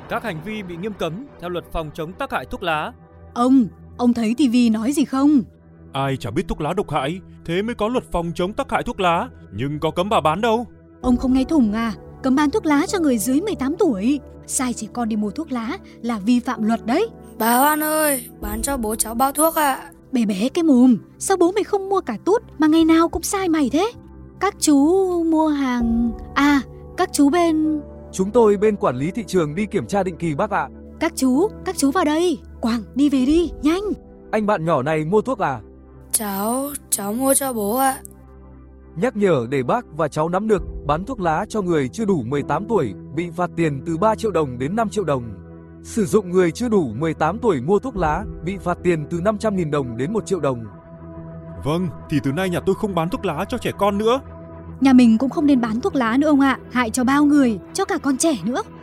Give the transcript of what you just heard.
Các hành vi bị nghiêm cấm theo luật phòng chống tác hại thuốc lá. Ông thấy tivi nói gì không? Ai chả biết thuốc lá độc hại, thế mới có luật phòng chống tác hại thuốc lá, nhưng có cấm bà bán đâu. Ông không nghe thủng à? Cấm bán thuốc lá cho người dưới 18 tuổi. Sai trẻ con đi mua thuốc lá là vi phạm luật đấy. Bà Hoan ơi, bán cho bố cháu bao thuốc ạ. Bé bé cái mồm, sao bố mày không mua cả tút mà ngày nào cũng sai mày thế? Các chú mua hàng... các chú bên... Chúng tôi bên quản lý thị trường đi kiểm tra định kỳ bác ạ. Các chú vào đây. Quang, đi về đi, nhanh. Anh bạn nhỏ này mua thuốc à? Cháu mua cho bố ạ. Nhắc nhở để bác và cháu nắm được, bán thuốc lá cho người chưa đủ 18 tuổi bị phạt tiền từ 3 triệu đồng đến 5 triệu đồng. Sử dụng người chưa đủ 18 tuổi mua thuốc lá bị phạt tiền từ 500.000 đồng đến 1 triệu đồng. Vâng, thì từ nay nhà tôi không bán thuốc lá cho trẻ con nữa. Nhà mình cũng không nên bán thuốc lá nữa ông ạ, hại cho bao người, cho cả con trẻ nữa.